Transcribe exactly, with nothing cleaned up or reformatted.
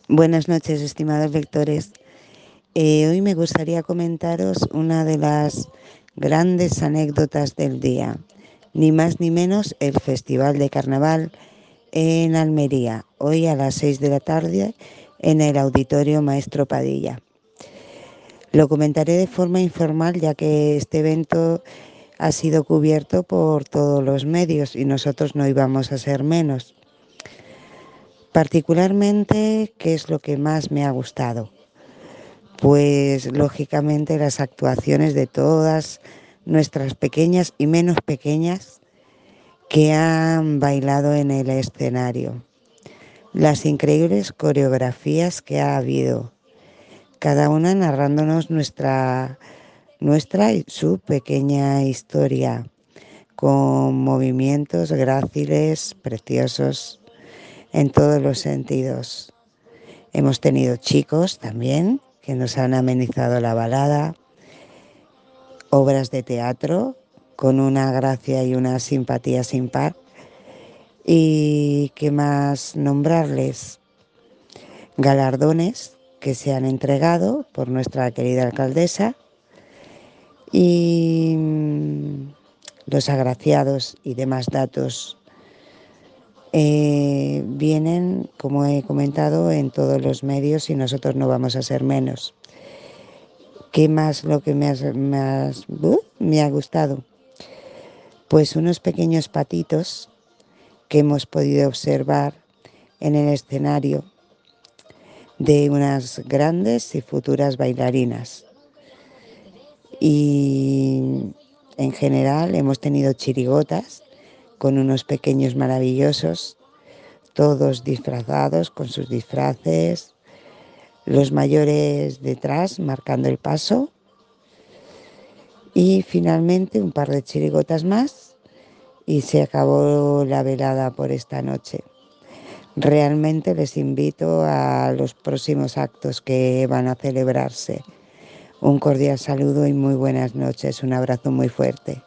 Buenas noches, estimados lectores. Eh, hoy me gustaría comentaros una de las grandes anécdotas del día, ni más ni menos el Festival de Carnaval en Almería, hoy a las seis de la tarde en el Auditorio Maestro Padilla. Lo comentaré de forma informal, ya que este evento ha sido cubierto por todos los medios y nosotros no íbamos a ser menos. Particularmente, ¿qué es lo que más me ha gustado? Pues lógicamente las actuaciones de todas nuestras pequeñas y menos pequeñas que han bailado en el escenario. Las increíbles coreografías que ha habido, cada una narrándonos nuestra, nuestra y su pequeña historia, con movimientos gráciles, preciosos, en todos los sentidos. Hemos tenido chicos también que nos han amenizado la balada, obras de teatro con una gracia y una simpatía sin par. ¿Y qué más nombrarles? Galardones que se han entregado por nuestra querida alcaldesa y mm, los agraciados y demás datos eh, vienen, como he comentado, en todos los medios y nosotros no vamos a ser menos. ¿Qué más lo que me, has, más, uh, me ha gustado? Pues unos pequeños patitos que hemos podido observar en el escenario de unas grandes y futuras bailarinas. Y en general hemos tenido chirigotas con unos pequeños maravillosos, todos disfrazados con sus disfraces, los mayores detrás marcando el paso y finalmente un par de chirigotas más y se acabó la velada por esta noche. Realmente les invito a los próximos actos que van a celebrarse. Un cordial saludo y muy buenas noches. Un abrazo muy fuerte.